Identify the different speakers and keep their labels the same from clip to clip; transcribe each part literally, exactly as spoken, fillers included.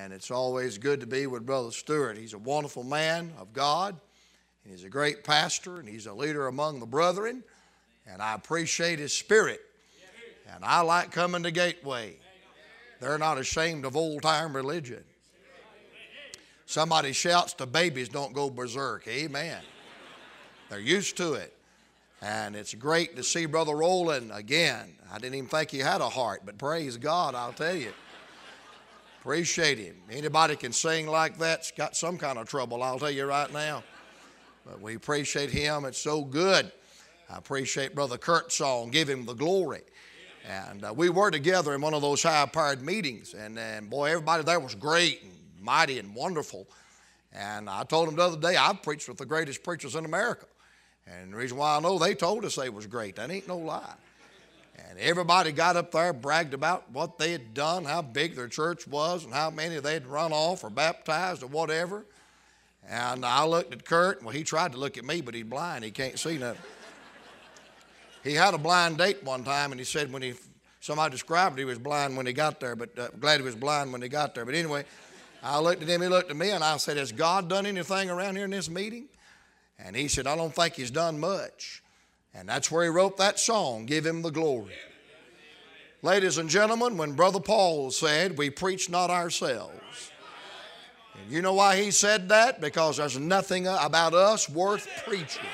Speaker 1: And it's always good to be with Brother Stewart. He's a wonderful man of God, and he's a great pastor, and he's a leader among the brethren, and I appreciate his spirit. And I like coming to Gateway. They're not ashamed of old-time religion. Somebody shouts to babies, don't go berserk. Amen. They're used to it. And it's great to see Brother Rowland again. I didn't even think he had a heart, but praise God, I'll tell you. Appreciate him. Anybody can sing like that's got some kind of trouble, I'll tell you right now. But we appreciate him. It's so good. I appreciate Brother Kurt's song, Give Him the Glory. And uh, we were together in one of those high-powered meetings. And, and boy, everybody there was great and mighty and wonderful. And I told them the other day, I've preached with the greatest preachers in America. And the reason why I know they told us they was great. That ain't no lie. And everybody got up there, bragged about what they had done, how big their church was, and how many they'd run off or baptized or whatever. And I looked at Kurt. Well, he tried to look at me, but he's blind. He can't see nothing. He had a blind date one time, and he said when he, somebody described it, he was blind when he got there, but uh, glad he was blind when he got there. But anyway, I looked at him, he looked at me, and I said, has God done anything around here in this meeting? And he said, I don't think he's done much. And that's where he wrote that song, Give Him the Glory. Ladies and gentlemen, when Brother Paul said, we preach not ourselves. And you know why he said that? Because there's nothing about us worth preaching.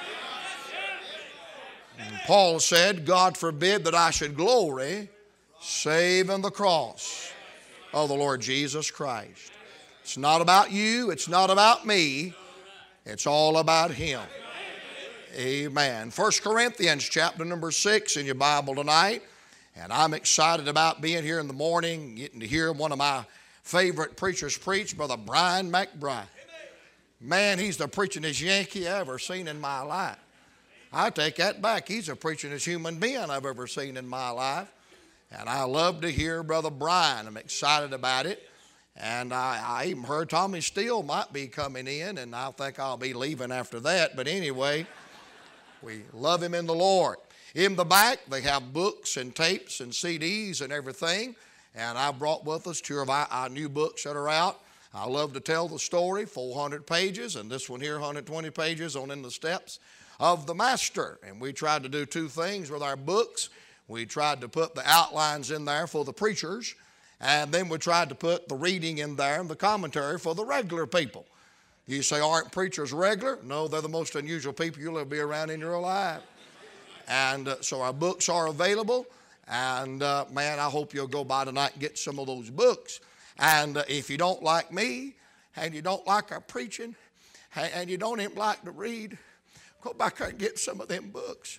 Speaker 1: And Paul said, God forbid that I should glory, save in the cross of the Lord Jesus Christ. It's not about you. It's not about me. It's all about Him. Amen. First Corinthians chapter number six in your Bible tonight. And I'm excited about being here in the morning, getting to hear one of my favorite preachers preach, Brother Brian McBride. Man, he's the preachingest Yankee I ever seen in my life. I take that back. He's the preachingest human being I've ever seen in my life. And I love to hear Brother Brian. I'm excited about it. And I, I even heard Tommy Steele might be coming in, and I think I'll be leaving after that. But anyway, we love him in the Lord. In the back, they have books and tapes and C Ds and everything. And I brought with us two of our, our new books that are out. I love to tell the story, four hundred pages, and this one here, one hundred twenty pages on In the Steps of the Master. And we tried to do two things with our books. We tried to put the outlines in there for the preachers, and then we tried to put the reading in there and the commentary for the regular people. You say, aren't preachers regular? No, they're the most unusual people you'll ever be around in your life. And uh, so our books are available. And uh, man, I hope you'll go by tonight and get some of those books. And uh, if you don't like me, and you don't like our preaching, and you don't even like to read, go back there and get some of them books.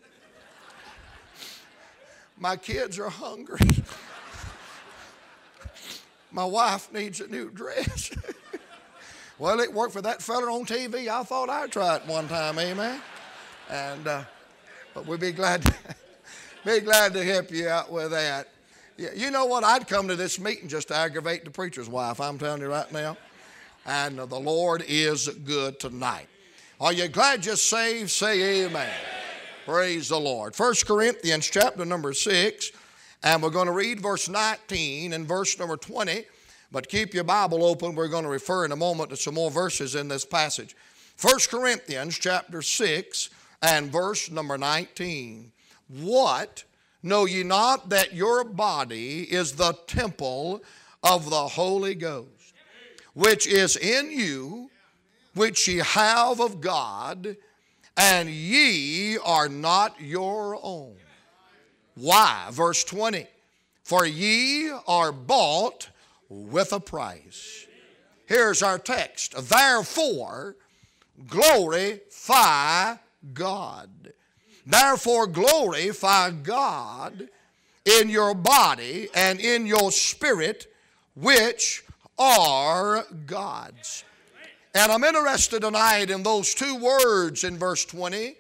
Speaker 1: My kids are hungry. My wife needs a new dress. Well, it worked for that fella on T V. I thought I'd try it one time, amen. And uh, but we'd be glad to, be glad to help you out with that. Yeah, you know what? I'd come to this meeting just to aggravate the preacher's wife. I'm telling you right now. And uh, the Lord is good tonight. Are you glad you're saved? Say amen. Amen. Praise the Lord. First Corinthians chapter number six. And we're going to read verse nineteen and verse number twenty. But keep your Bible open. We're going to refer in a moment to some more verses in this passage. First Corinthians chapter six and verse number nineteen. What? Know ye not that your body is the temple of the Holy Ghost, which is in you, which ye have of God, and ye are not your own? Why? Verse twenty. For ye are bought with a price. Here's our text. Therefore, glorify God. Therefore, glorify God in your body and in your spirit, which are God's. And I'm interested tonight in those two words in verse twenty.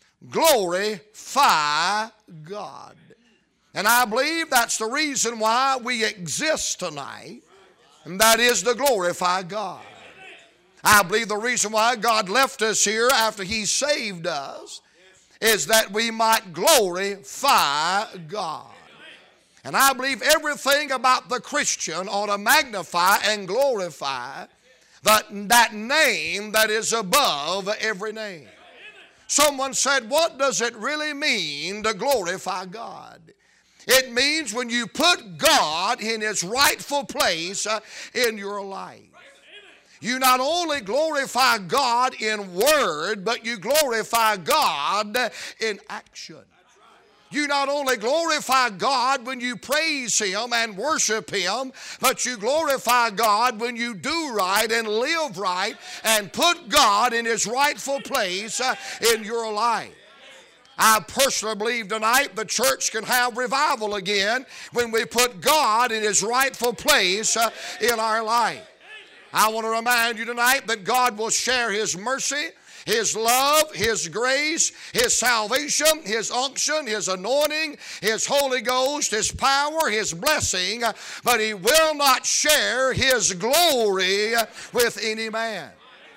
Speaker 1: Glorify God. And I believe that's the reason why we exist tonight, and that is to glorify God. I believe the reason why God left us here after He saved us is that we might glorify God. And I believe everything about the Christian ought to magnify and glorify that, that name that is above every name. Someone said, what does it really mean to glorify God? It means when you put God in His rightful place uh, in your life. You not only glorify God in word, but you glorify God in action. You not only glorify God when you praise Him and worship Him, but you glorify God when you do right and live right and put God in His rightful place uh, in your life. I personally believe tonight the church can have revival again when we put God in His rightful place uh, in our life. I want to remind you tonight that God will share His mercy, His love, His grace, His salvation, His unction, His anointing, His Holy Ghost, His power, His blessing, but He will not share His glory with any man.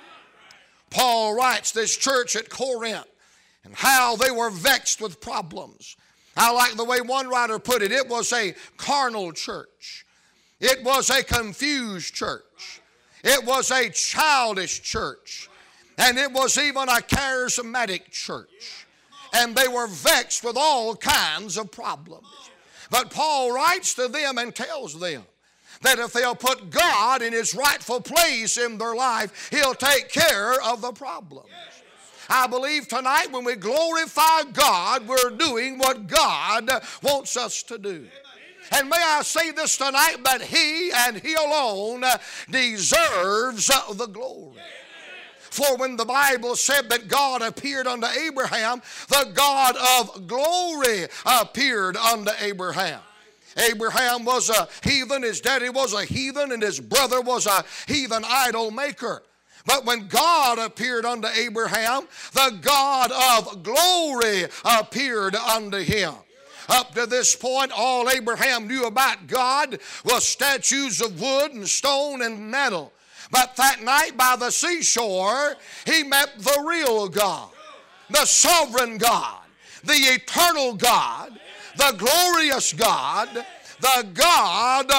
Speaker 1: Paul writes this church at Corinth and how they were vexed with problems. I like the way one writer put it. It was a carnal church. It was a confused church. It was a childish church. And it was even a charismatic church. And they were vexed with all kinds of problems. But Paul writes to them and tells them that if they'll put God in His rightful place in their life, He'll take care of the problems. I believe tonight when we glorify God, we're doing what God wants us to do. And may I say this tonight, that He and He alone deserves the glory. For when the Bible said that God appeared unto Abraham, the God of glory appeared unto Abraham. Abraham was a heathen, his daddy was a heathen, and his brother was a heathen idol maker. But when God appeared unto Abraham, the God of glory appeared unto him. Up to this point, all Abraham knew about God was statues of wood and stone and metal. But that night by the seashore, he met the real God, the sovereign God, the eternal God, the glorious God, the God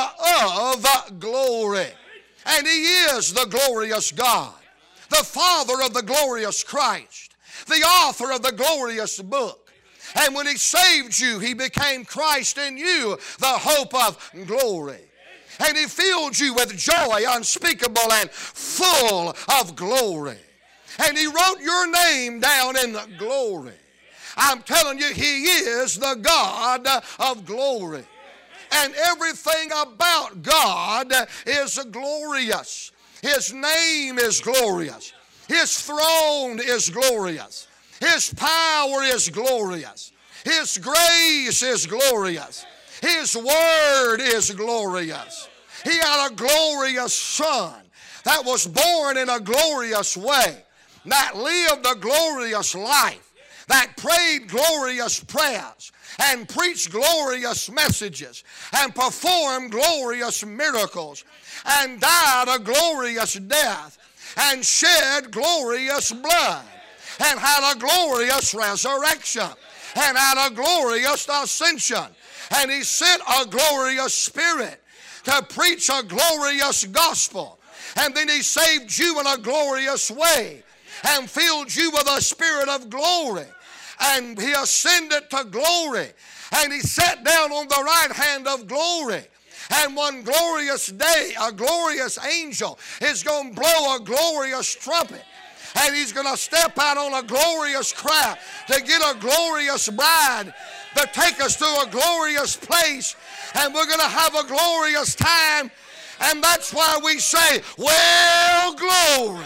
Speaker 1: of glory. And He is the glorious God, the Father of the glorious Christ, the author of the glorious book. And when He saved you, He became Christ in you, the hope of glory. And He filled you with joy unspeakable and full of glory. And He wrote your name down in the glory. I'm telling you, He is the God of glory. And everything about God is glorious. His name is glorious. His throne is glorious. His power is glorious. His grace is glorious. His word is glorious. He had a glorious Son that was born in a glorious way, that lived a glorious life, that prayed glorious prayers, and preached glorious messages, and performed glorious miracles, and died a glorious death, and shed glorious blood, and had a glorious resurrection, and had a glorious ascension. And He sent a glorious Spirit to preach a glorious gospel. And then He saved you in a glorious way and filled you with a spirit of glory. And He ascended to glory. And He sat down on the right hand of glory. And one glorious day, a glorious angel is going to blow a glorious trumpet. And He's going to step out on a glorious crowd to get a glorious bride to take us to a glorious place. And we're going to have a glorious time. And that's why we say, well, glory.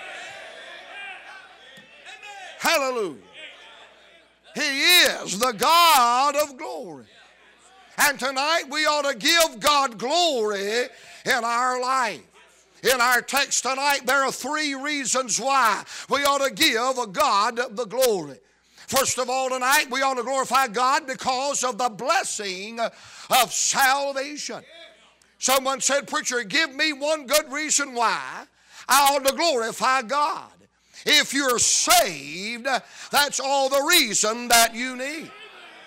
Speaker 1: Hallelujah. He is the God of glory. And tonight we ought to give God glory in our life. In our text tonight, there are three reasons why we ought to give God the glory. First of all, tonight we ought to glorify God because of the blessing of salvation. Someone said, preacher, give me one good reason why I ought to glorify God. If you're saved, that's all the reason that you need.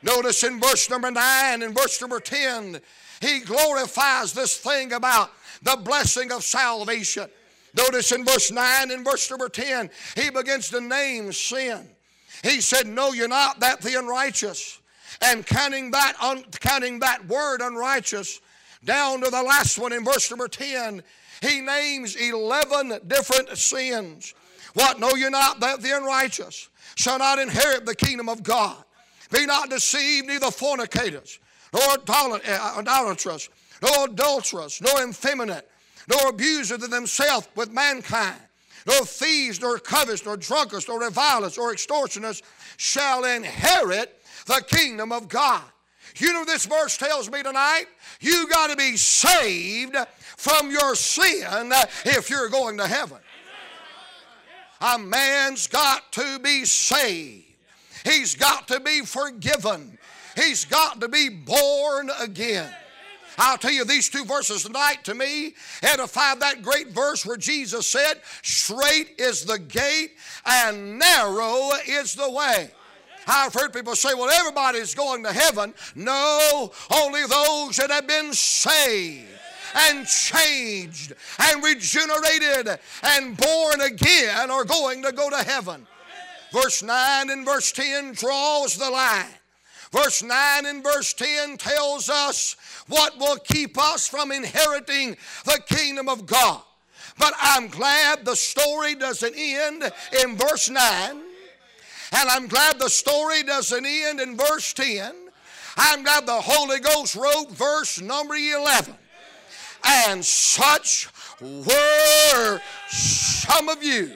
Speaker 1: Notice in verse number nine and verse number ten, he glorifies this thing about the blessing of salvation. Notice in verse nine and verse number ten, he begins to name sin. He said, know you not that the unrighteous, and counting that, un, counting that word unrighteous, down to the last one in verse number ten, he names eleven different sins. What, know you not that the unrighteous shall not inherit the kingdom of God? Be not deceived, neither fornicators, nor idolaters, nor adulterers, nor effeminate, nor abusers of themselves with mankind, nor thieves, nor covetous, nor drunkards, nor revilers, or extortioners shall inherit the kingdom of God. You know, this verse tells me tonight, you got to be saved from your sin if you're going to heaven. A man's got to be saved. He's got to be forgiven. He's got to be born again. I'll tell you, these two verses tonight to me edify that great verse where Jesus said, straight is the gate and narrow is the way. I've heard people say, well, everybody's going to heaven. No, only those that have been saved and changed and regenerated and born again are going to go to heaven. Verse nine and verse ten draws the line. Verse nine and verse ten tells us what will keep us from inheriting the kingdom of God. But I'm glad the story doesn't end in verse nine. And I'm glad the story doesn't end in verse ten. I'm glad the Holy Ghost wrote verse number eleven. And such were some of you.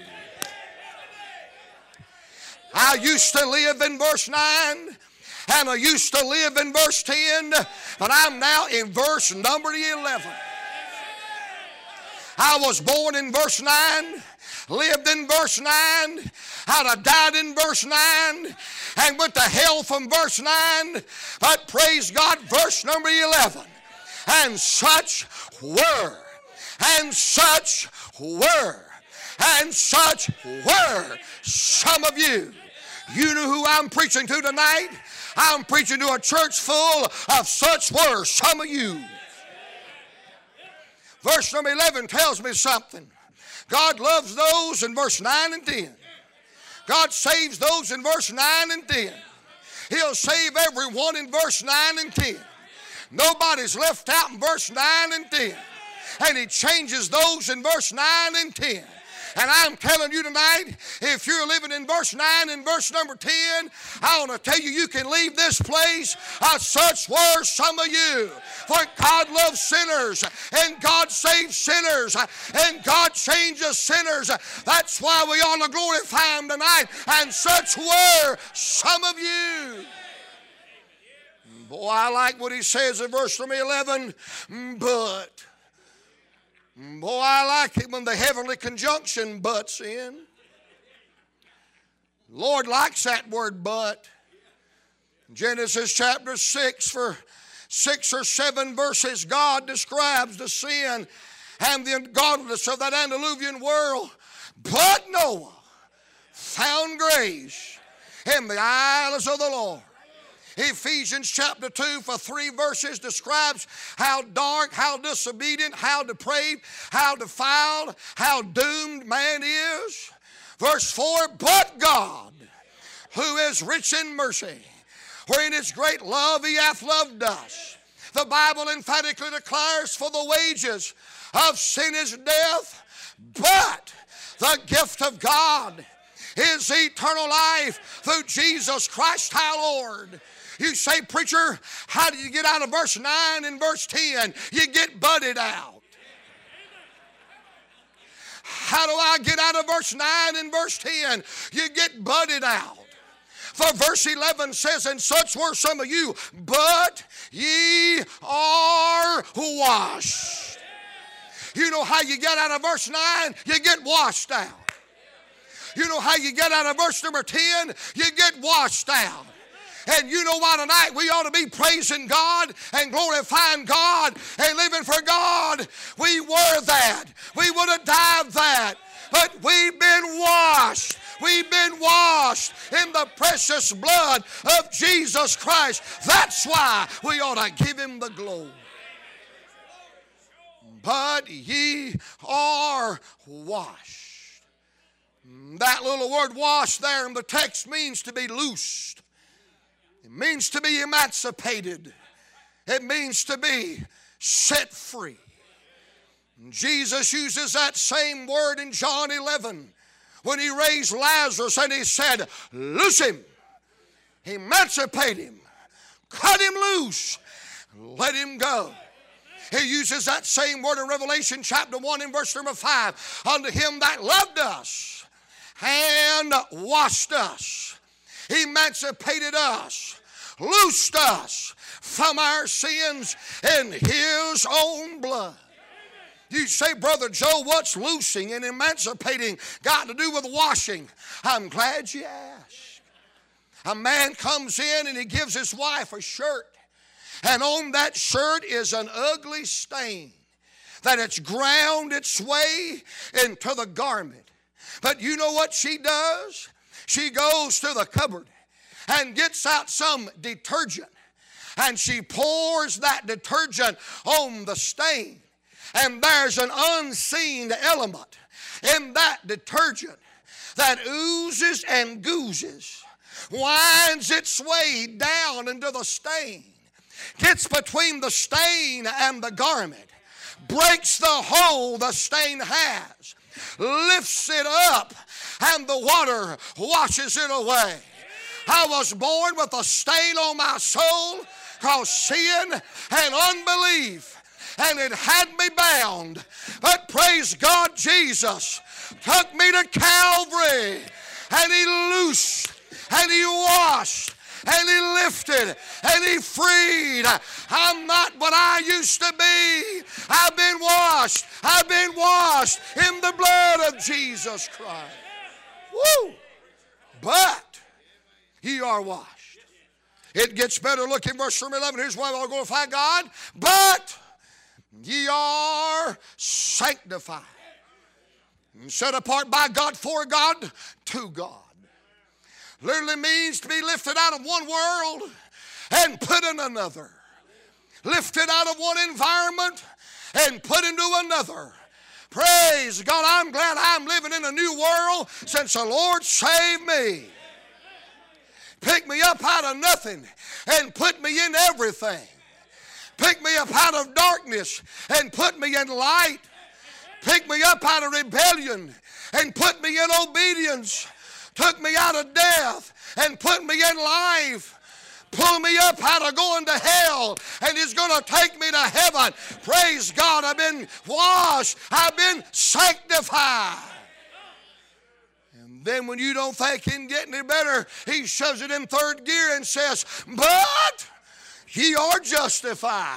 Speaker 1: I used to live in verse nine, and I used to live in verse ten, but I'm now in verse number eleven. I was born in verse nine, lived in verse nine, I'd have died in verse nine, and went to hell from verse nine, but praise God, verse number eleven. And such were, and such were, and such were some of you. You know who I'm preaching to tonight? I'm preaching to a church full of such were some of you. Verse number eleven tells me something. God loves those in verse nine and ten. God saves those in verse nine and ten. He'll save everyone in verse nine and ten. Nobody's left out in verse nine and ten. And he changes those in verse nine and ten. And I'm telling you tonight, if you're living in verse nine and verse number ten, I want to tell you, you can leave this place. Uh, such were some of you. For God loves sinners, and God saves sinners, and God changes sinners. That's why we ought to glorify Him tonight. And such were some of you. Boy, I like what he says in verse number eleven. But... Boy, I like it when the heavenly conjunction butts in. Lord likes that word but. Genesis chapter six, for six or seven verses, God describes the sin and the ungodliness of that antediluvian world. But Noah found grace in the eyes of the Lord. Ephesians chapter two for three verses describes how dark, how disobedient, how depraved, how defiled, how doomed man is. Verse four, but God, who is rich in mercy, where in His great love He hath loved us. The Bible emphatically declares, for the wages of sin is death, but the gift of God is eternal life through Jesus Christ our Lord. You say, preacher, how do you get out of verse nine and verse ten? You get budded out. How do I get out of verse nine and verse ten? You get budded out. For verse eleven says, and such were some of you, but ye are washed. You know how you get out of verse nine? You get washed out. You know how you get out of verse number ten? You get washed out. And you know why tonight we ought to be praising God and glorifying God and living for God. We were that. We would have died that. But we've been washed. We've been washed in the precious blood of Jesus Christ. That's why we ought to give him the glory. But ye are washed. That little word washed there in the text means to be loosed. It means to be emancipated. It means to be set free. Jesus uses that same word in John eleven when he raised Lazarus and he said, loose him, emancipate him, cut him loose, let him go. He uses that same word in Revelation chapter one and verse number five. Unto him that loved us and washed us, emancipated us, loosed us from our sins in his own blood. You say, Brother Joe, what's loosing and emancipating got to do with washing? I'm glad you asked. A man comes in and he gives his wife a shirt. And on that shirt is an ugly stain that it's ground its way into the garment. But you know what she does? She goes to the cupboard and gets out some detergent. And she pours that detergent on the stain. And there's an unseen element in that detergent that oozes and goozes, winds its way down into the stain, gets between the stain and the garment, breaks the hole the stain has, lifts it up, and the water washes it away. I was born with a stain on my soul called sin and unbelief, and it had me bound. But praise God, Jesus took me to Calvary, and he loosed, and he washed, and he lifted, and he freed. I'm not what I used to be. I've been washed. I've been washed in the blood of Jesus Christ. Woo! But ye are washed. It gets better. Look in verse eleven. Here's why I'll glorify God. But ye are sanctified, and set apart by God, for God, to God. Literally means to be lifted out of one world and put in another. Lifted out of one environment and put into another. Praise God, I'm glad I'm living in a new world since the Lord saved me. Picked me up out of nothing and put me in everything. Picked me up out of darkness and put me in light. Picked me up out of rebellion and put me in obedience. Took me out of death and put me in life. Pulled me up out of going to hell and is going to take me to heaven. Praise God, I've been washed. I've been sanctified. And then when you don't think he can get any better, he shoves it in third gear and says, but ye are justified.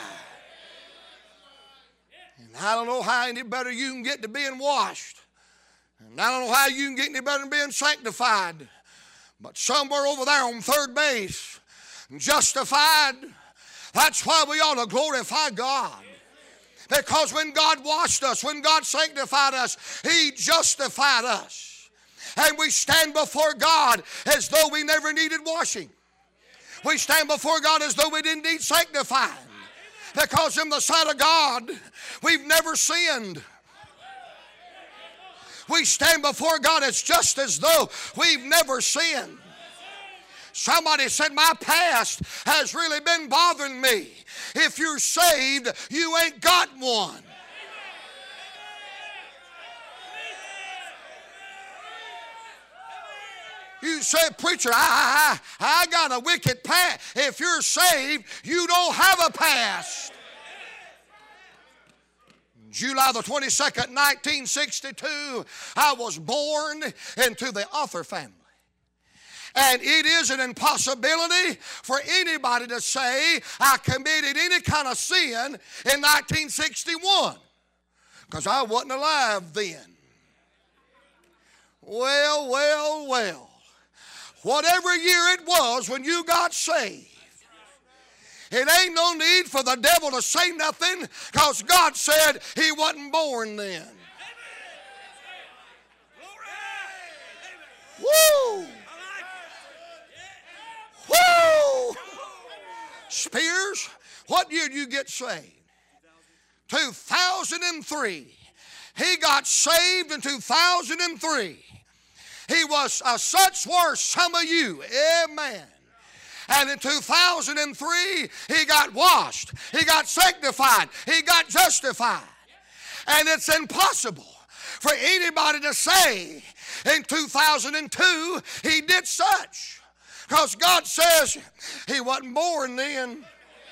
Speaker 1: And I don't know how any better you can get to being washed. And I don't know how you can get any better than being sanctified. But somewhere over there on third base, justified, that's why we ought to glorify God. Because when God washed us, when God sanctified us, he justified us. And we stand before God as though we never needed washing. We stand before God as though we didn't need sanctifying. Because in the sight of God, we've never sinned. We stand before God as just as though we've never sinned. Somebody said, my past has really been bothering me. If you're saved, you ain't got one. You say, preacher, I, I, I got a wicked past. If you're saved, you don't have a past. July the twenty-second, nineteen sixty-two, I was born into the Arthur family. And it is an impossibility for anybody to say I committed any kind of sin in nineteen sixty-one, because I wasn't alive then. Well, well, well. Whatever year it was when you got saved, it ain't no need for the devil to say nothing, because God said he wasn't born then. Spears, what year did you get saved? two thousand three. He got saved in two thousand three. He was uh, such were some of you. Amen. And in two thousand three, he got washed. He got sanctified. He got justified. And it's impossible for anybody to say in two thousand two he did such. Because God says he wasn't born then.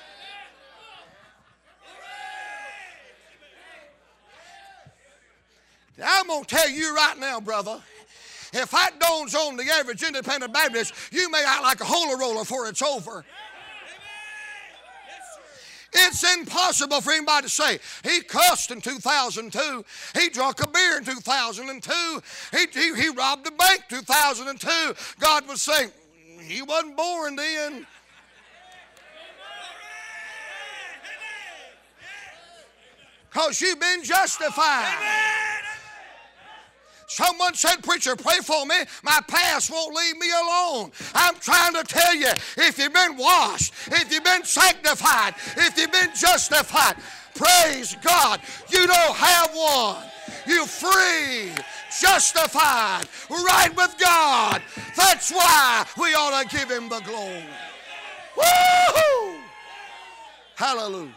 Speaker 1: I'm going to tell you right now, brother, if that dawns on the average independent Baptist, you may act like a holy roller before it's over. It's impossible for anybody to say, he cussed in two thousand two, he drank a beer in two thousand two, he, he, he robbed a bank in two thousand two. God was saying, he wasn't born then. Because you've been justified. Someone said, preacher, pray for me. My past won't leave me alone. I'm trying to tell you, if you've been washed, if you've been sanctified, if you've been justified, praise God, you don't have one. You're free, justified, right with God. That's why we ought to give him the glory. Woo-hoo! Hallelujah.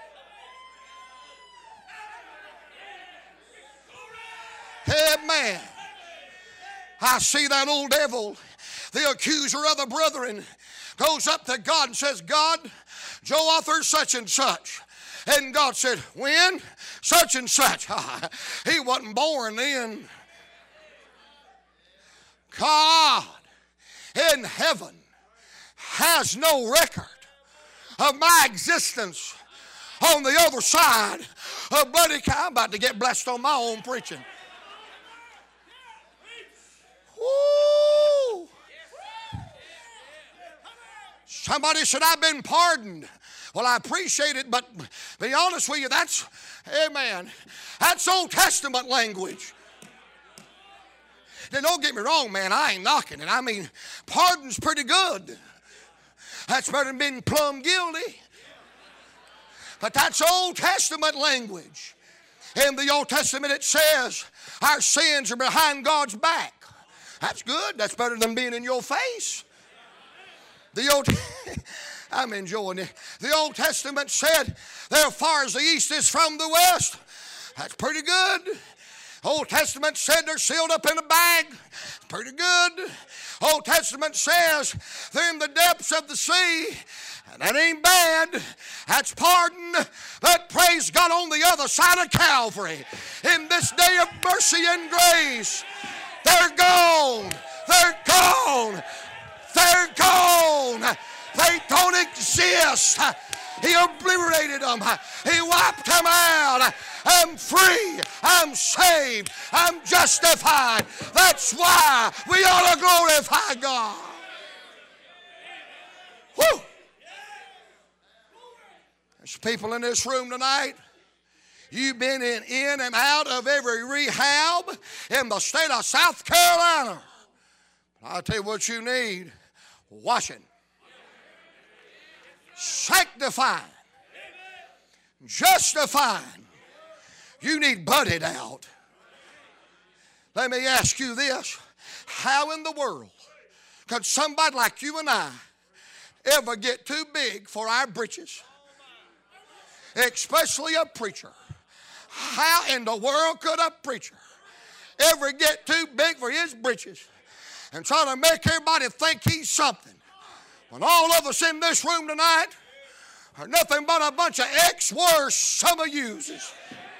Speaker 1: Amen. I see that old devil, the accuser of the brethren, goes up to God and says, God, Joe authored such and such. And God said, when? Such and such. He wasn't born then. God in heaven has no record of my existence on the other side of bloody. I'm about to get blessed on my own preaching. Woo! Somebody said, I've been pardoned. Well, I appreciate it, but be honest with you, that's, amen, that's Old Testament language. Now, don't get me wrong, man, I ain't knocking it. I mean, pardon's pretty good. That's better than being plumb guilty. But that's Old Testament language. In the Old Testament it says, our sins are behind God's back. That's good. That's better than being in your face. The Old, I'm enjoying it. The Old Testament said, they're as far as the east is from the west. That's pretty good. Old Testament said they're sealed up in a bag. Pretty good. Old Testament says they're in the depths of the sea. And that ain't bad. That's pardon. But praise God, on the other side of Calvary, in this day of mercy and grace, they're gone. They're gone. They're gone. They don't exist. He obliterated them. He wiped them out. I'm free. I'm saved. I'm justified. That's why we ought to glorify God. Whew. There's people in this room tonight. You've been in, in and out of every rehab in the state of South Carolina. I'll tell you what you need. Washing. Sanctifying. Justifying. You need budded out. Let me ask you this. How in the world could somebody like you and I ever get too big for our britches? Especially a preacher. How in the world could a preacher ever get too big for his britches and try to make everybody think he's something when all of us in this room tonight are nothing but a bunch of ex-worse some of uses?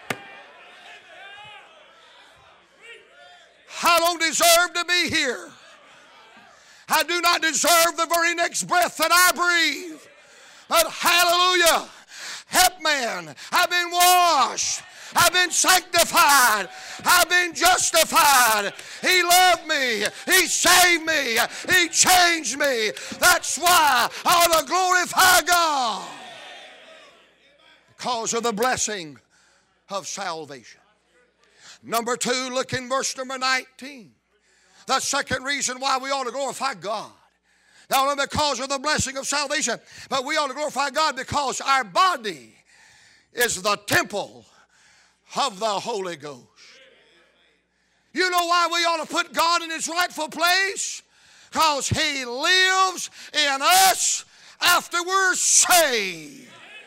Speaker 1: I don't deserve to be here. I do not deserve the very next breath that I breathe. But hallelujah, help man, I've been washed. I've been sanctified. I've been justified. He loved me. He saved me. He changed me. That's why I ought to glorify God. Because of the blessing of salvation. Number two, look in verse number nineteen. The second reason why we ought to glorify God Not only because of the blessing of salvation, but we ought to glorify God because our body is the temple of the Holy Ghost. You know why we ought to put God in His rightful place? Because He lives in us after we're saved.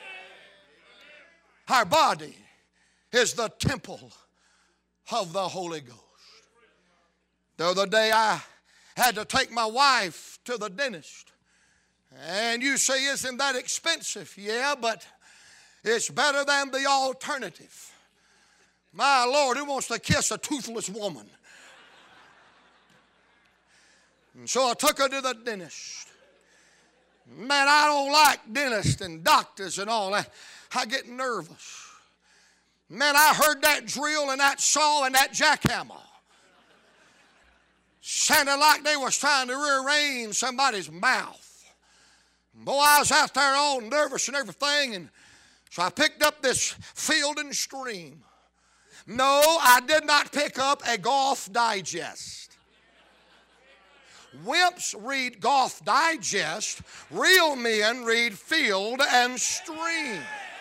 Speaker 1: Our body is the temple of the Holy Ghost. The other day I had to take my wife to the dentist. And you say, isn't that expensive? Yeah, but it's better than the alternative. My Lord, who wants to kiss a toothless woman? And so I took her to the dentist. Man, I don't like dentists and doctors and all that. I get nervous. Man, I heard that drill and that saw and that jackhammer. Sounded like they was trying to rearrange somebody's mouth. Boy, I was out there all nervous and everything, and so I picked up this Field and Stream. No, I did not pick up a Golf Digest. Wimps read Golf Digest. Real men read Field and Stream.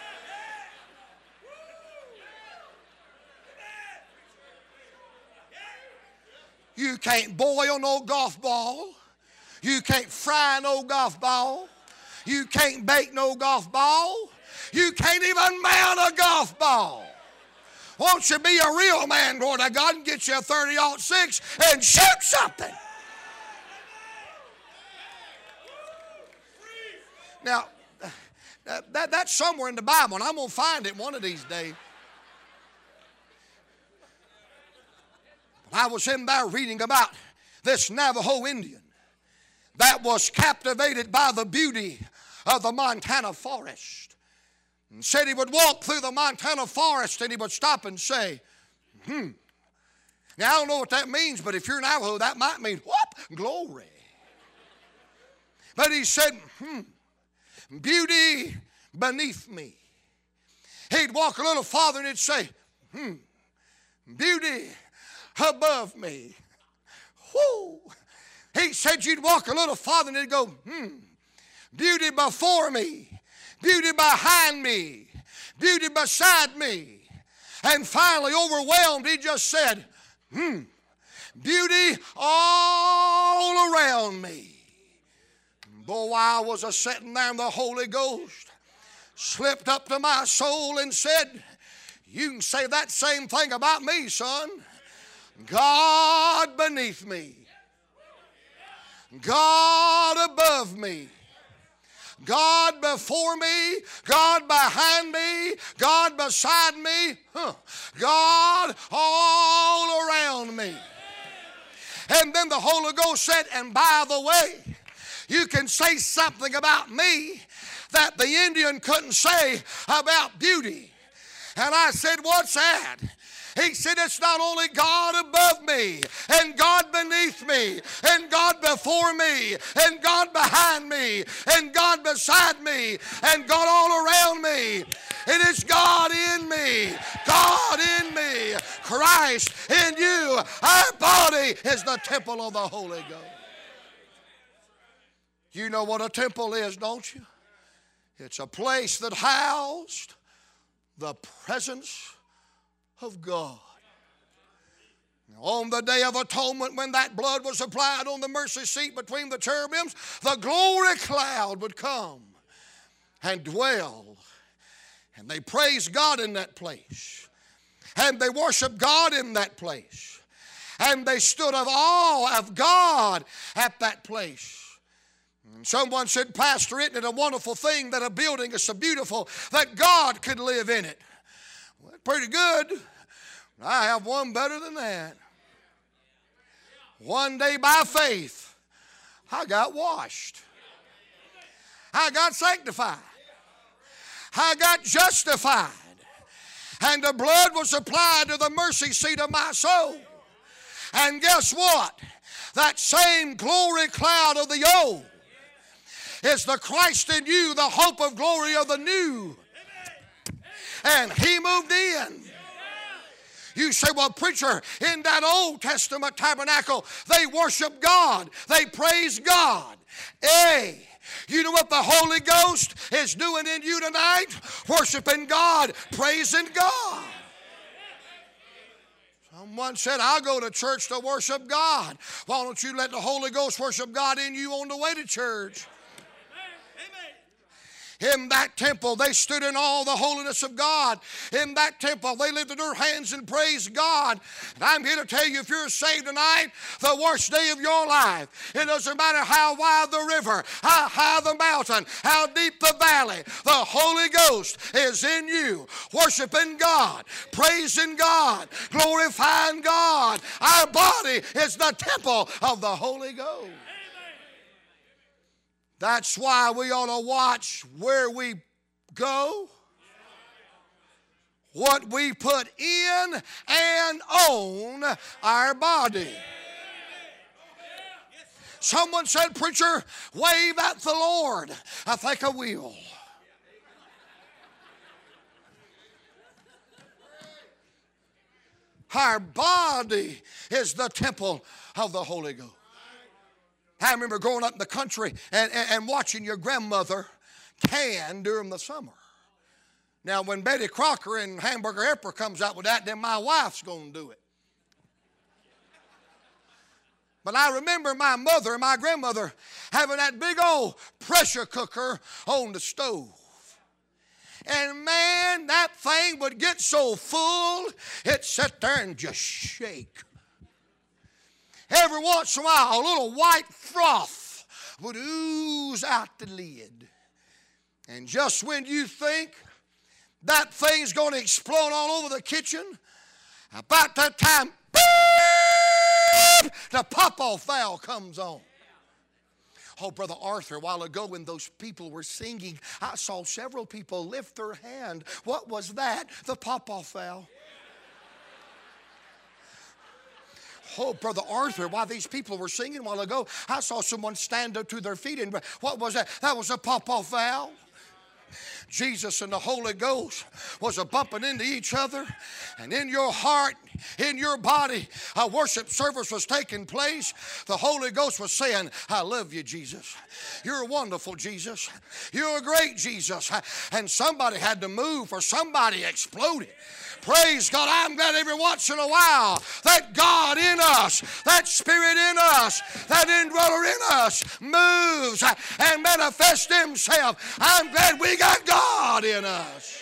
Speaker 1: You can't boil no golf ball. You can't fry no golf ball. You can't bake no golf ball. You can't even mount a golf ball. Won't you be a real man, glory to God, and get you a thirty aught six and shoot something? Now, that, that, that's somewhere in the Bible, and I'm going to find it one of these days. I was in there reading about this Navajo Indian that was captivated by the beauty of the Montana forest. And said he would walk through the Montana forest and he would stop and say, hmm. Now, I don't know what that means, but if you're Navajo, that might mean, whoop, glory. But he said, hmm, beauty beneath me. He'd walk a little farther and he'd say, hmm, beauty above me. Whoo. He said you'd walk a little farther and he'd go, hmm, beauty before me. Beauty behind me, beauty beside me. And finally, overwhelmed, he just said, hmm, beauty all around me. Boy, while I was a sitting there, and the Holy Ghost slipped up to my soul and said, you can say that same thing about me, son. God beneath me, God above me, God before me, God behind me, God beside me, huh. God all around me. And then the Holy Ghost said, and by the way, you can say something about me that the Indian couldn't say about beauty. And I said, what's that? He said, it's not only God above me, and God beneath me, and God before me, and God behind me, and God beside me, and God all around me. It is God in me, God in me, Christ in you. Our body is the temple of the Holy Ghost. You know what a temple is, don't you? It's a place that housed the presence of God. On the Day of Atonement, when that blood was applied on the mercy seat between the cherubims, the glory cloud would come and dwell. And they praised God in that place. And they worshiped God in that place. And they stood of awe of God at that place. And someone said, Pastor, isn't it a wonderful thing that a building is so beautiful that God could live in it? Well, pretty good. I have one better than that. One day by faith, I got washed. I got sanctified. I got justified. And the blood was applied to the mercy seat of my soul. And guess what? That same glory cloud of the old is the Christ in you, the hope of glory of the new. And He moved in. You say, well, preacher, in that Old Testament tabernacle, they worship God. They praise God. Hey, you know what the Holy Ghost is doing in you tonight? Worshiping God, praising God. Someone said, I'll go to church to worship God. Why don't you let the Holy Ghost worship God in you on the way to church? In that temple, they stood in all the holiness of God. In that temple, they lifted their hands and praised God. And I'm here to tell you, if you're saved tonight, the worst day of your life, it doesn't matter how wide the river, how high the mountain, how deep the valley, the Holy Ghost is in you, worshiping God, praising God, glorifying God. Our body is the temple of the Holy Ghost. That's why we ought to watch where we go, what we put in and on our body. Someone said, preacher, wave at the Lord. I think I will. Our body is the temple of the Holy Ghost. I remember growing up in the country and, and, and watching your grandmother can during the summer. Now, when Betty Crocker and Hamburger Helper comes out with that, then my wife's going to do it. But I remember my mother and my grandmother having that big old pressure cooker on the stove. And man, that thing would get so full, it'd sit there and just shake. Every once in a while, a little white froth would ooze out the lid. And just when you think that thing's going to explode all over the kitchen, about that time, beep, the pop-off valve comes on. Oh, Brother Arthur, a while ago when those people were singing, I saw several people lift their hand. What was that? The pop-off valve. Oh, Brother Arthur, while these people were singing a while ago, I saw someone stand up to their feet. And what was that? That was a pop-off valve. Jesus and the Holy Ghost was a bumping into each other. And in your heart, in your body, a worship service was taking place. The Holy Ghost was saying, I love you, Jesus. You're wonderful, Jesus. You're a great Jesus. And somebody had to move or somebody exploded. Praise God. I'm glad every once in a while that God in us, that Spirit in us, that indweller in us moves and manifests Himself. I'm glad we got God in us.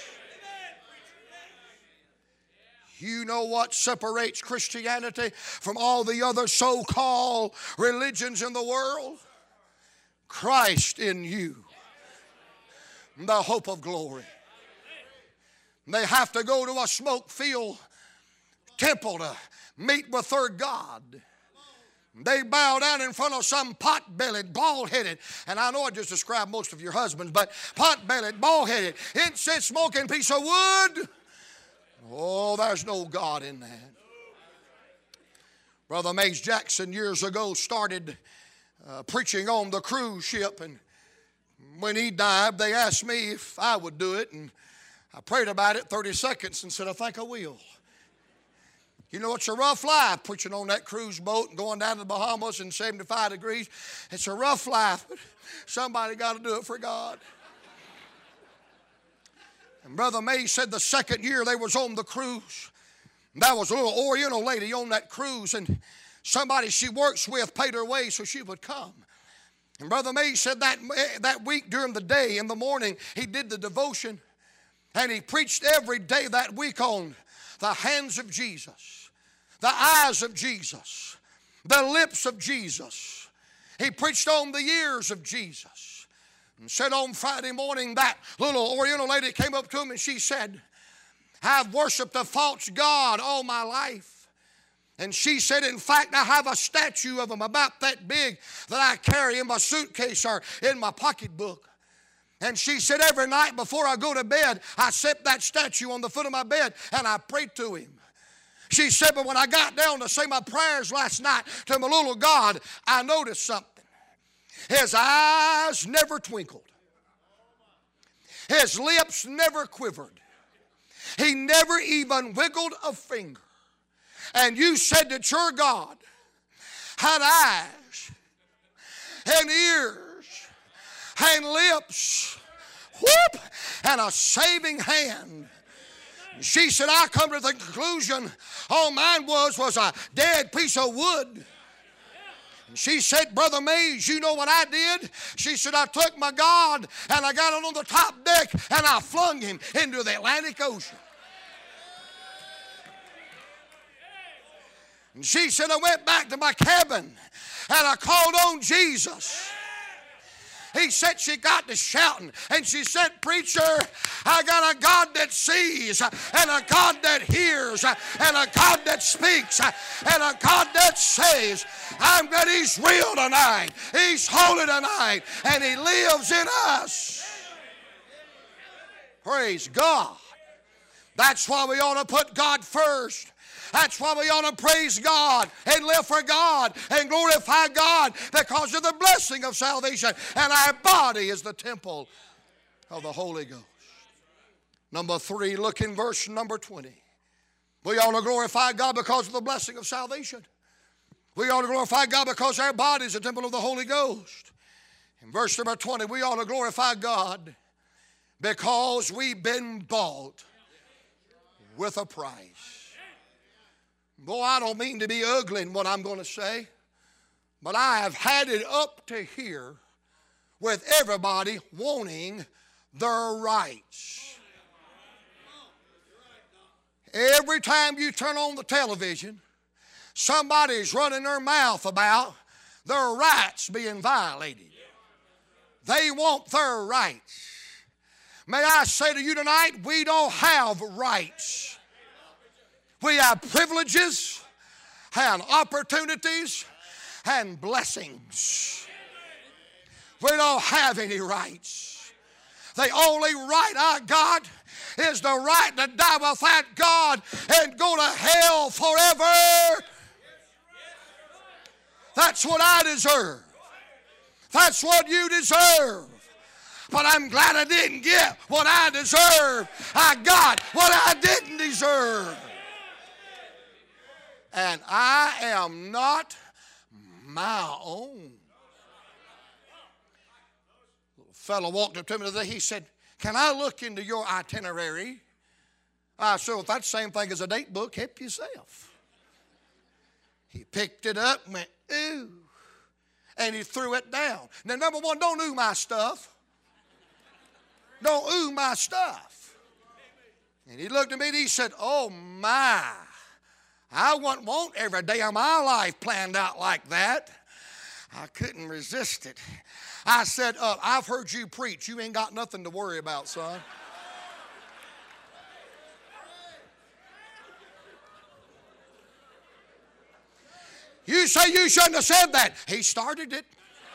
Speaker 1: You know what separates Christianity from all the other so-called religions in the world? Christ in you, the hope of glory. They have to go to a smoke-filled temple to meet with their God. They bow down in front of some pot-bellied, bald-headed, and I know I just described most of your husbands, but pot-bellied, bald-headed, incense-smoking piece of wood. Oh, there's no God in that. Brother Mays Jackson years ago started uh, preaching on the cruise ship, and when he died, they asked me if I would do it, and I prayed about it thirty seconds and said, I think I will. You know, it's a rough life preaching on that cruise boat and going down to the Bahamas in seventy-five degrees. It's a rough life, but somebody got to do it for God. And Brother May said the second year they was on the cruise, there was a little Oriental lady on that cruise, and somebody she works with paid her way so she would come. And Brother May said that, that week during the day, in the morning, he did the devotion. And he preached every day that week on the hands of Jesus, the eyes of Jesus, the lips of Jesus. He preached on the ears of Jesus. And said on Friday morning, that little Oriental lady came up to him and she said, I've worshiped a false god all my life. And she said, in fact, I have a statue of him about that big that I carry in my suitcase or in my pocketbook. And she said, every night before I go to bed, I set that statue on the foot of my bed and I prayed to him. She said, but when I got down to say my prayers last night to my little God, I noticed something. His eyes never twinkled. His lips never quivered. He never even wiggled a finger. and you said that your God had eyes and ears and lips, whoop, and a saving hand. She said, I come to the conclusion all mine was was a dead piece of wood. She said, Brother Mays, you know what I did? She said, I took my God and I got on the top deck and I flung him into the Atlantic Ocean. And she said, I went back to my cabin and I called on Jesus. He said she got to shouting, and she said, preacher, I got a God that sees, and a God that hears, and a God that speaks, and a God that saves. I'm glad he's real tonight. He's holy tonight, and he lives in us. Praise God. That's why we ought to put God first. That's why we ought to praise God and live for God and glorify God because of the blessing of salvation. And our body is the temple of the Holy Ghost. Number three, look in verse number twenty. We ought to glorify God because of the blessing of salvation. We ought to glorify God because our body is the temple of the Holy Ghost. In verse number twenty, we ought to glorify God because we've been bought with a price. Boy, I don't mean to be ugly in what I'm going to say, but I have had it up to here with everybody wanting their rights. Every time you turn on the television, somebody's running their mouth about their rights being violated. They want their rights. May I say to you tonight, we don't have rights. We have privileges and opportunities and blessings. We don't have any rights. The only right I got is the right to die without God and go to hell forever. That's what I deserve. That's what you deserve. But I'm glad I didn't get what I deserve. I got what I didn't deserve. And I am not my own. A fellow walked up to me today. He said, can I look into your itinerary? I said, well, if that's the same thing as a date book, help yourself. He picked it up and went, ooh. And he threw it down. Now, number one, don't ooh my stuff. Don't ooh my stuff. And he looked at me and he said, oh my. I wouldn't want every day of my life planned out like that. I couldn't resist it. I said, uh, I've heard you preach. You ain't got nothing to worry about, son. You say you shouldn't have said that. He started it.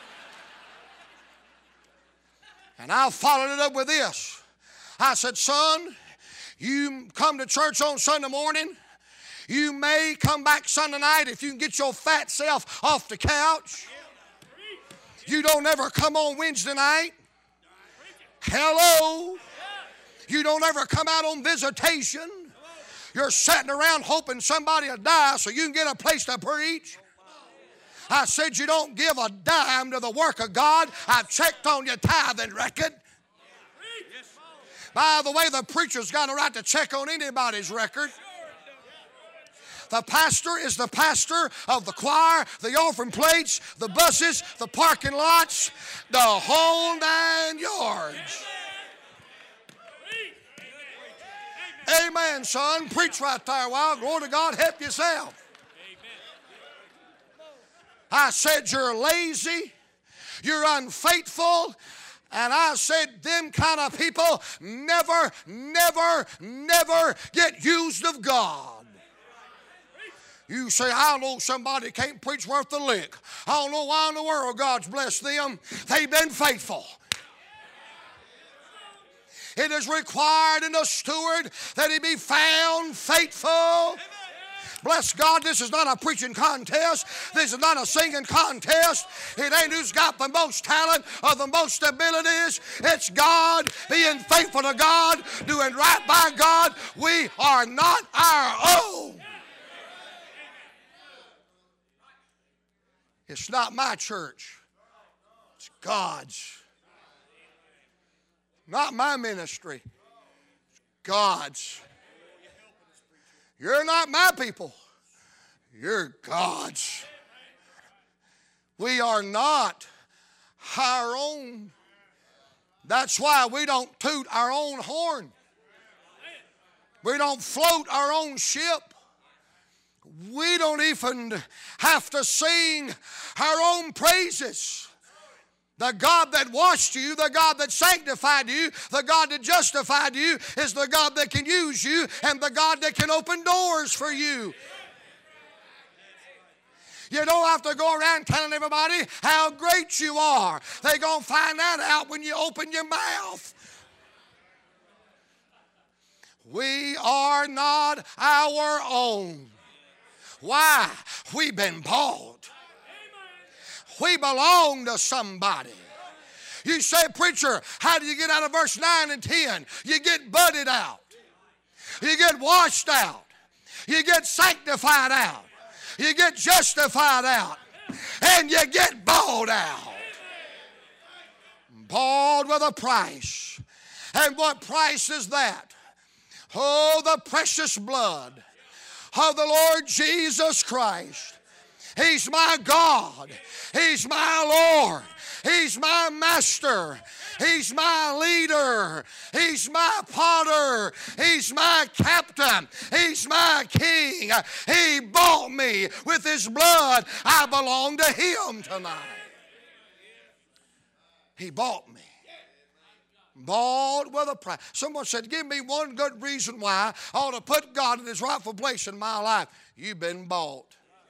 Speaker 1: And I followed it up with this. I said, son, you come to church on Sunday morning. You may come back Sunday night if you can get your fat self off the couch. You don't ever come on Wednesday night. Hello. You don't ever come out on visitation. You're sitting around hoping somebody will die so you can get a place to preach. I said you don't give a dime to the work of God. I've checked on your tithing record. By the way, the preacher's got a right to check on anybody's record. The pastor is the pastor of the choir, the offering plates, the buses, the parking lots, the whole nine yards. Amen, son. Preach right there a while. Glory to God. Help yourself. I said you're lazy. You're unfaithful. And I said them kind of people never, never, never get used of God. You say, I know somebody can't preach worth a lick. I don't know why in the world God's blessed them. They've been faithful. It is required in a steward that he be found faithful. Bless God, this is not a preaching contest. This is not a singing contest. It ain't who's got the most talent or the most abilities. It's God being faithful to God, doing right by God. We are not our own. It's not my church. It's God's. Not my ministry. It's God's. You're not my people. You're God's. We are not our own. That's why we don't toot our own horn. We don't float our own ship. We don't even have to sing our own praises. The God that washed you, the God that sanctified you, the God that justified you is the God that can use you and the God that can open doors for you. You don't have to go around telling everybody how great you are. They're going to find that out when you open your mouth. We are not our own. Why? We've been bought. We belong to somebody. You say, preacher, how do you get out of verse nine and ten? You get budded out. You get washed out. You get sanctified out. You get justified out. And you get bought out. Bought with a price. And what price is that? Oh, the precious blood of the Lord Jesus Christ. He's my God. He's my Lord. He's my master. He's my leader. He's my potter. He's my captain. He's my king. He bought me with his blood. I belong to him tonight. He bought me. Bought with a price. Someone said, give me one good reason why I ought to put God in his rightful place in my life. You've been bought.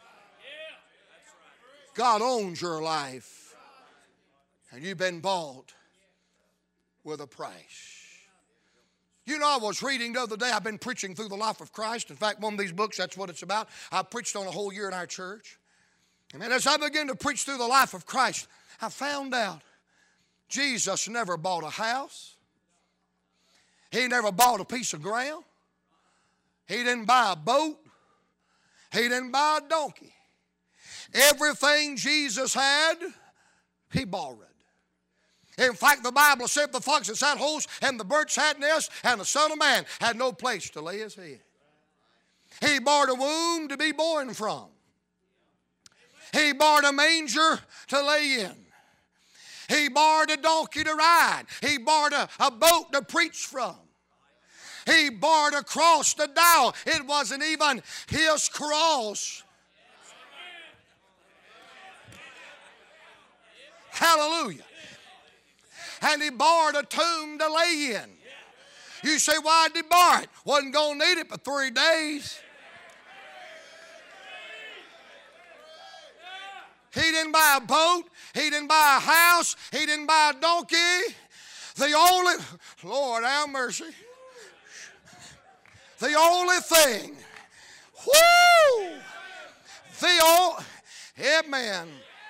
Speaker 1: God owns your life. And you've been bought with a price. You know, I was reading the other day, I've been preaching through the life of Christ. In fact, one of these books, that's what it's about. I preached on a whole year in our church. And then as I began to preach through the life of Christ, I found out Jesus never bought a house. He never bought a piece of ground. He didn't buy a boat. He didn't buy a donkey. Everything Jesus had, he borrowed. In fact, the Bible said the foxes had holes and the birds had nests and the Son of Man had no place to lay his head. He borrowed a womb to be born from. He borrowed a manger to lay in. He borrowed a donkey to ride. He borrowed a, a boat to preach from. He borrowed a cross to die on. It wasn't even his cross. Hallelujah. And he borrowed a tomb to lay in. You say, why did he borrow it? Wasn't going to need it for three days. He didn't buy a boat. He didn't buy a house. He didn't buy a donkey. The only, Lord have mercy. The only thing, whoo, the only, amen.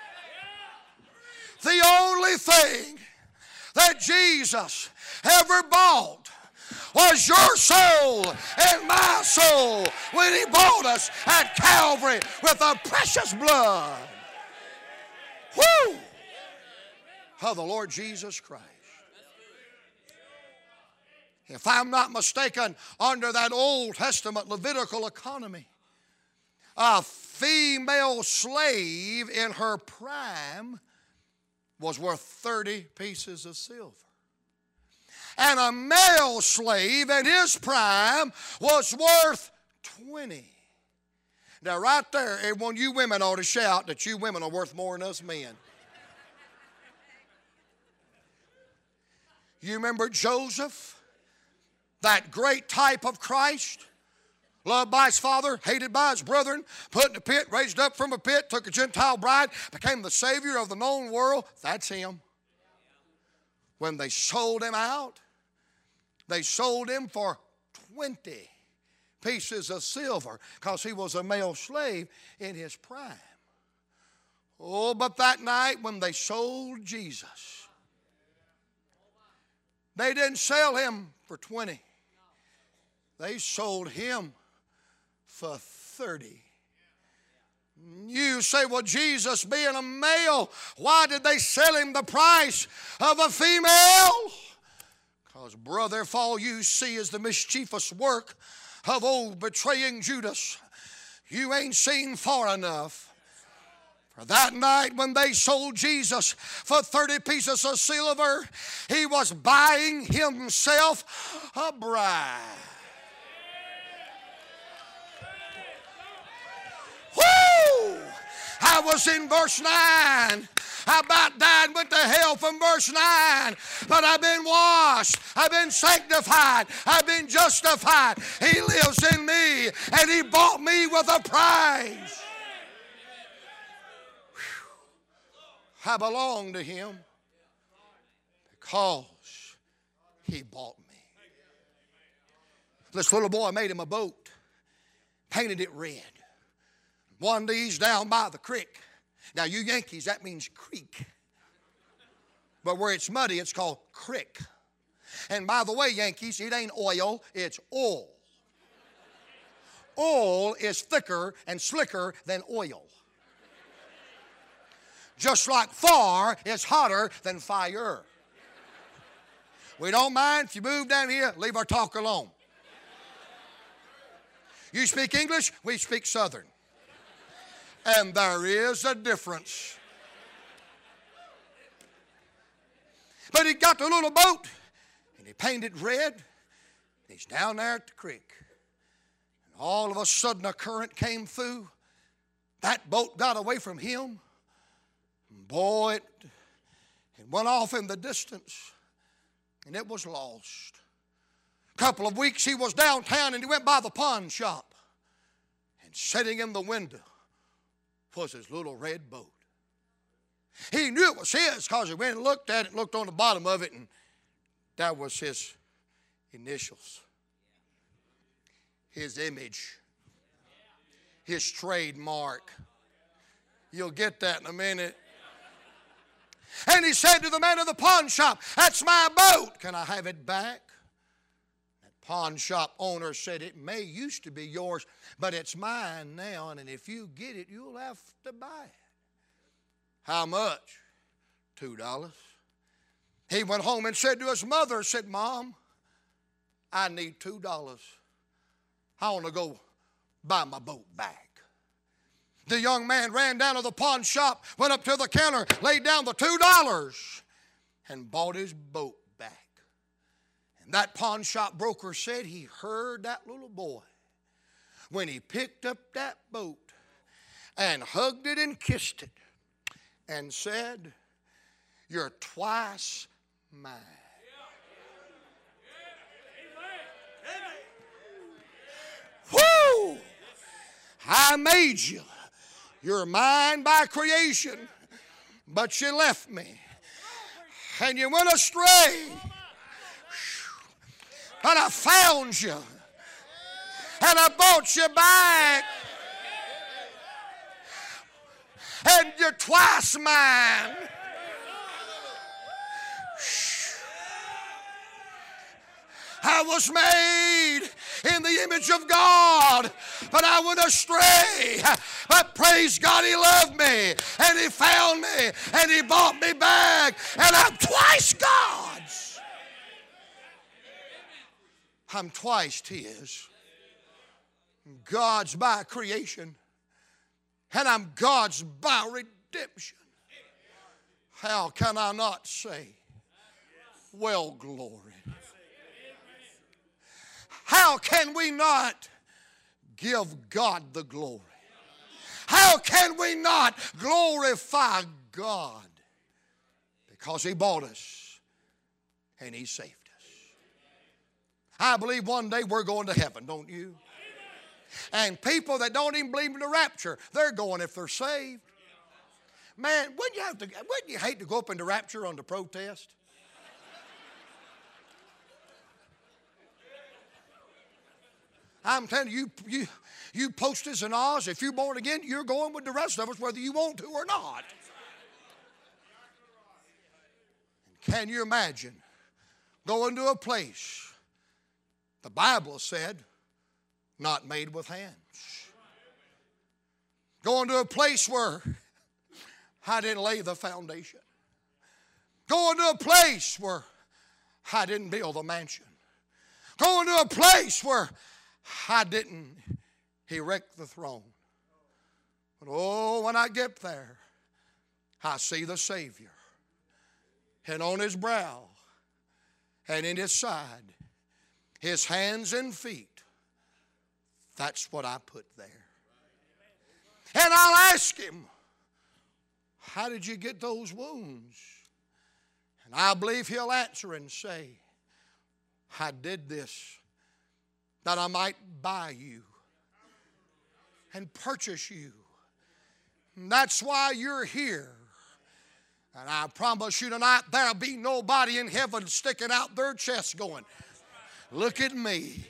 Speaker 1: The only thing that Jesus ever bought was your soul and my soul when he bought us at Calvary with a precious blood. Woo! Of the Lord Jesus Christ. If I'm not mistaken, under that Old Testament Levitical economy, a female slave in her prime was worth thirty pieces of silver. And a male slave in his prime was worth twenty. Now right there, everyone, you women ought to shout that you women are worth more than us men. You remember Joseph, that great type of Christ, loved by his father, hated by his brethren, put in a pit, raised up from a pit, took a Gentile bride, became the Savior of the known world. That's him. When they sold him out, they sold him for twenty pieces of silver because he was a male slave in his prime. Oh, but that night when they sold Jesus, they didn't sell him for twenty. They sold him for thirty. You say, well, Jesus being a male, why did they sell him the price of a female? Because, brother, if all you see is the mischievous work of old betraying Judas, you ain't seen far enough. For that night when they sold Jesus for thirty pieces of silver, he was buying himself a bride. Woo! I was in verse nine. I about died and went to hell from verse nine. But I've been washed. I've been sanctified. I've been justified. He lives in me. And he bought me with a price. Whew. I belong to him because he bought me. This little boy made him a boat. Painted it red. One day he's down by the creek. Now, you Yankees, that means creek. But where it's muddy, it's called crick. And by the way, Yankees, it ain't oil, it's oil. Oil is thicker and slicker than oil. Just like far is hotter than fire. We don't mind if you move down here, leave our talk alone. You speak English, we speak Southern. And there is a difference. But he got the little boat, and he painted red, and he's down there at the creek. And all of a sudden a current came through. That boat got away from him. And boy, it, it went off in the distance, and it was lost. A couple of weeks he was downtown, and he went by the pawn shop. And sitting in the window was his little red boat. He knew it was his because he went and looked at it, looked on the bottom of it, and that was his initials, his image, his trademark. You'll get that in a minute. And he said to the man of the pawn shop, "That's my boat. Can I have it back?" Pawn shop owner said, "It may used to be yours, but it's mine now, and if you get it, you'll have to buy it." "How much?" Two dollars. He went home and said to his mother, said, "Mom, I need two dollars. I want to go buy my boat back." The young man ran down to the pawn shop, went up to the counter, laid down the two dollars, and bought his boat back. That pawn shop broker said he heard that little boy when he picked up that boat and hugged it and kissed it and said, "You're twice mine." Woo! I made you. You're mine by creation, but you left me and you went astray. But I found you, and I bought you back, and you're twice mine. I was made in the image of God, but I went astray. But praise God, he loved me, and he found me, and he bought me back, and I'm twice God's. I'm twice his. God's by creation, and I'm God's by redemption. How can I not say, "Well, glory"? How can we not give God the glory? How can we not glorify God? Because he bought us and he saved us. I believe one day we're going to heaven, don't you? And people that don't even believe in the rapture, they're going if they're saved. Man, wouldn't you have to, wouldn't you hate to go up in the rapture under protest? I'm telling you, you, you posters and ahs, if you're born again, you're going with the rest of us whether you want to or not. Can you imagine going to a place the Bible said not made with hands? Going to a place where I didn't lay the foundation. Going to a place where I didn't build the mansion. Going to a place where I didn't erect the throne. But oh, when I get there, I see the Savior. And on his brow and in his side, his hands and feet, that's what I put there. And I'll ask him, how did you get those wounds? And I believe he'll answer and say, I did this that I might buy you and purchase you. And that's why you're here. And I promise you tonight, there'll be nobody in heaven sticking out their chest going, look at me.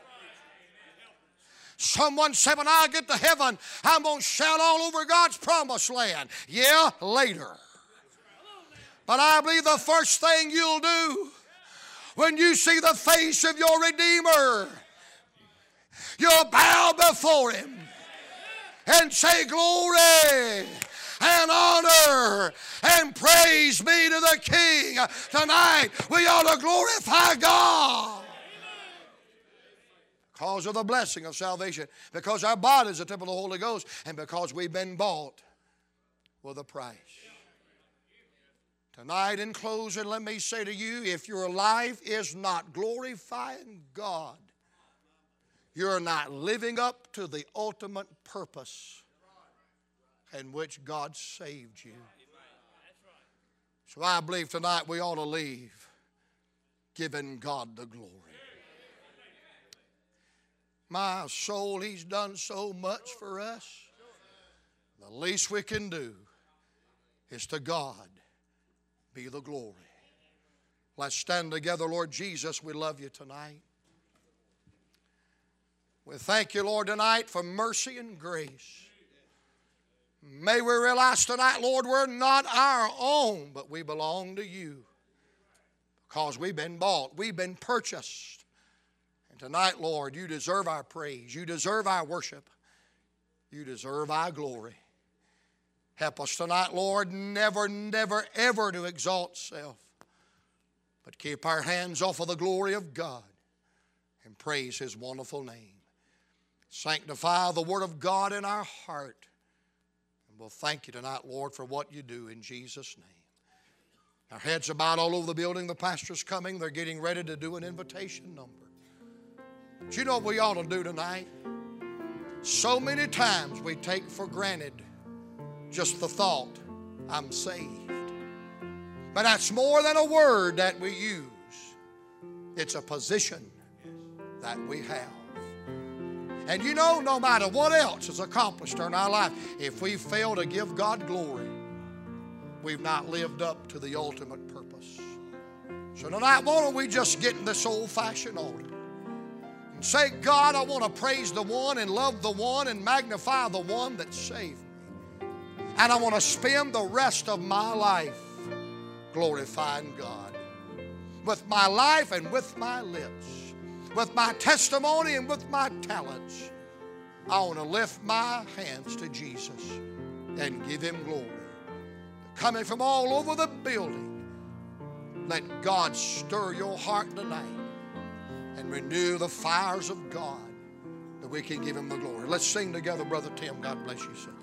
Speaker 1: Someone said, when I get to heaven, I'm going to shout all over God's promised land. Yeah, later. But I believe the first thing you'll do when you see the face of your Redeemer, you'll bow before him and say, glory and honor and praise be to the King. Tonight we ought to glorify God because of the blessing of salvation, because our body is a temple of the Holy Ghost, and because we've been bought with a price. Tonight, in closing, let me say to you, if your life is not glorifying God, you're not living up to the ultimate purpose in which God saved you. So I believe tonight we ought to leave giving God the glory. My soul, he's done so much for us. The least we can do is to God be the glory. Let's stand together. Lord Jesus, we love you tonight. We thank you, Lord, tonight for mercy and grace. May we realize tonight, Lord, we're not our own, but we belong to you because we've been bought. We've been purchased. And tonight, Lord, you deserve our praise. You deserve our worship. You deserve our glory. Help us tonight, Lord, never, never, ever to exalt self, but keep our hands off of the glory of God and praise his wonderful name. Sanctify the word of God in our heart. And we'll thank you tonight, Lord, for what you do in Jesus' name. Our heads are bowed all over the building. The pastor's coming. They're getting ready to do an invitation number. But you know what we ought to do tonight? So many times we take for granted just the thought, I'm saved. But that's more than a word that we use. It's a position that we have. And you know, no matter what else is accomplished in our life, if we fail to give God glory, we've not lived up to the ultimate purpose. So tonight, why don't we just get in this old-fashioned altar and say, God, I want to praise the one and love the one and magnify the one that saved me. And I want to spend the rest of my life glorifying God. With my life and with my lips. With my testimony and with my talents. I want to lift my hands to Jesus and give him glory. Coming from all over the building, let God stir your heart tonight and renew the fires of God that we can give him the glory. Let's sing together, Brother Tim. God bless you, son.